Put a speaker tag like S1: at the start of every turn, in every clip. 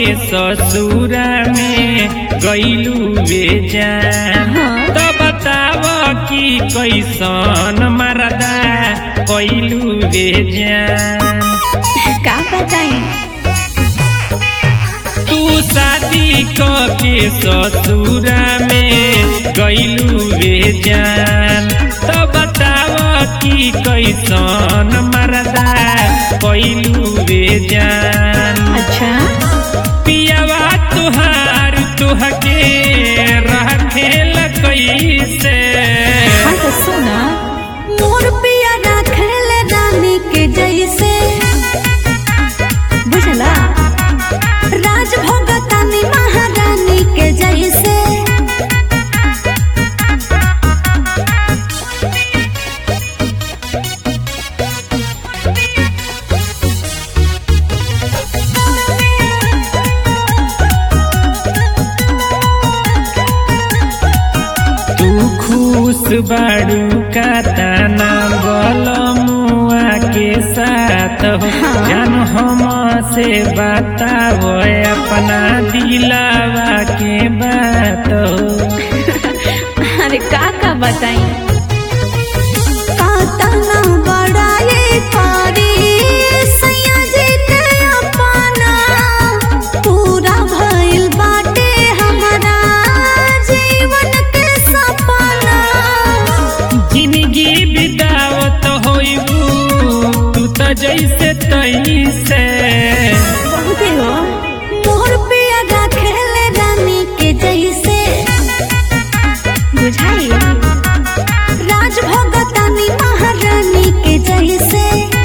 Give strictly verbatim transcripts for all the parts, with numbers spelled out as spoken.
S1: ससुरा में गईलू बेजान। तो बताव कि कैसन मरदा कैलू बेजान।
S2: का बताई
S1: तू शादी के ससुरा में गईलू बेजान। तो बताव कि कैसन मरदा कैलू बेजान।
S2: अच्छा
S1: पियावा तुहार तुहके रखेल कैसे।
S2: हाँ तो सुना मोर पिया रखेल रानी के जैसे बुझला राज भोगतानी महारानी के जैसे।
S1: खुश बाड़ू का ताना बलमुआ के साथ हो। जान हम से बताओ अपना दिलावा के बात हो।
S2: अरे का का बताई कातना बड़ाई करी सैया जी के अपना पूरा भइल बाटे हमारा जीवन के सपना।
S1: जिंदगी बितावत होइबू तू तो जैसे तैसे।
S2: बहुते हो मोर पिया रखेल रानी के जैसे बुझाई राज भोगतानी महारानी के जैसे।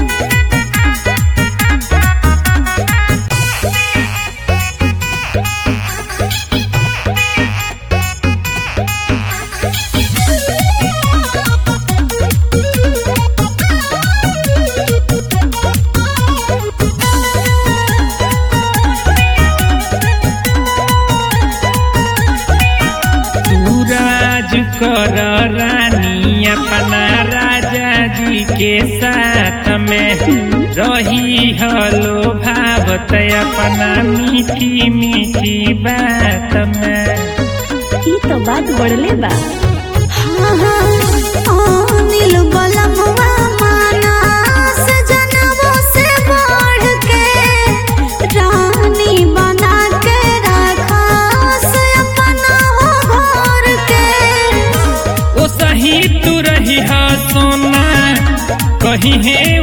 S1: कर रानी अपना राजा जी के साथ में रही हलो भावत अपना मीठी मीठी बात में।
S2: ई तो बात बढ़ले बा। हाँ हाँ नील बलमवा माना सजनवो से बढ़ के रानी बना के रखा से अपना हो घर के।
S1: ओ सही तू रही हा सोना कहीं है